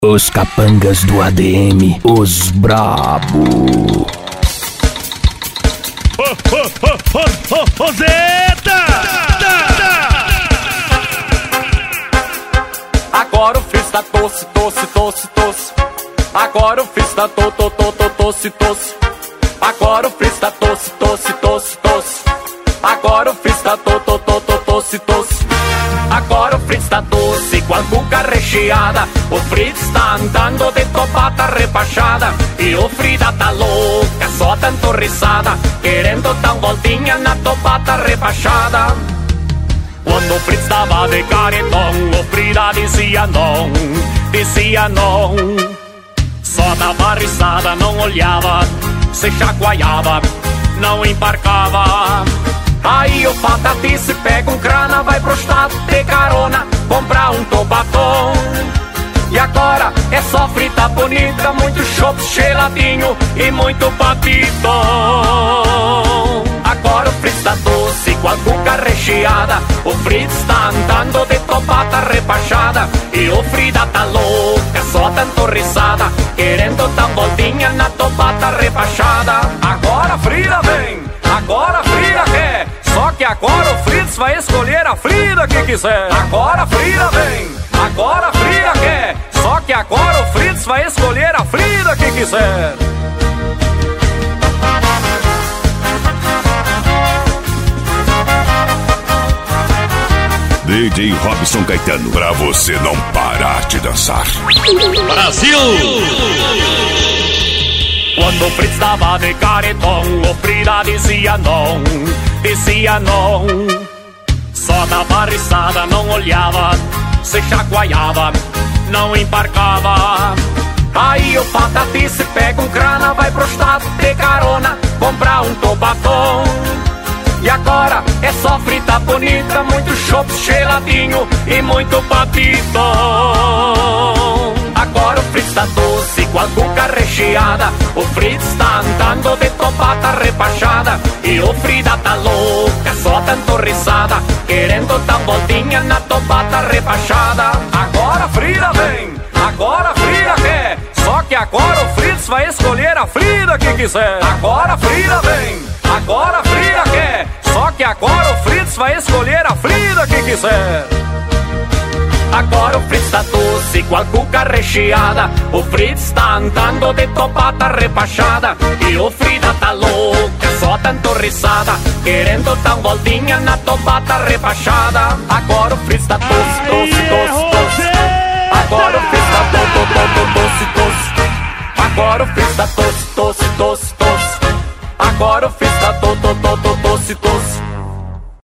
Os capangas do ADM, os brabo. Zeta! Agora o Fritz tá tosse, tosse, tosse, tosse. Agora o Fritz tá tosse, tosse. Agora o Fritz tá tosse, tosse, tosse, tosse. Agora o Fritz tá tosse, tosse. Agora o Fritz tá doce com a cuca recheada. O Fritz tá andando de topata repachada. E o Frida tá louca, só tanto risada, querendo dar voltinha na topata repachada. Quando o Fritz tava de caretão, o Frida dizia não, dizia não. Só dava risada, não olhava, se chacoalhava, não embarcava. Aí o Patatice pega um crana, vai pro estado de carona, comprar um tobacão. E agora é só frita bonita, muito chopp geladinho e muito patito. Agora o Fritz tá doce com a cuca recheada. O Fritz tá andando de topata repachada. E o Frida tá louca, só tanto risada, querendo dar voltinha na topata repachada. Agora a Frida vem, agora a Frida quer. Só que agora o Fritz vai escolher a Frida que quiser. Agora a Frida vem, agora a Frida quer. Só que agora o Fritz vai escolher a Frida que quiser. DJ Robson Caetano, pra você não parar de dançar. Brasil! Quando o Fritz tava de caretão, o Frida dizia não, dizia não. Só dava risada, não olhava, se chacoalhava, não embarcava. Aí o Patatice pega um crana, vai pro estado de carona, comprar um tobacão. E agora é só frita bonita, muito chopp geladinho e muito patito. Agora o Fritz tá doce com a cuca recheada. O Fritz tá andando de topata repachada. E o Frida tá louca, só tanto risada, querendo dar voltinha na topata repachada. Agora a Frida vem, agora a Frida quer. Só que agora o Fritz vai escolher a Frida que quiser. Agora a Frida vem, agora a Frida quer. Só que agora o Fritz vai escolher a Frida que quiser. Agora o Fritz tá doce com a cuca recheada. O Fritz tá andando de topata repachada. E o Frida tá louca, só tanto risada, querendo dar voltinha na topata repachada. Agora o Fritz tá doce, doce, doce, doce. Agora o Fritz tá doce, doce. Agora o Fritz tá doce, doce, doce, doce. Agora o Fritz tá doce, doce.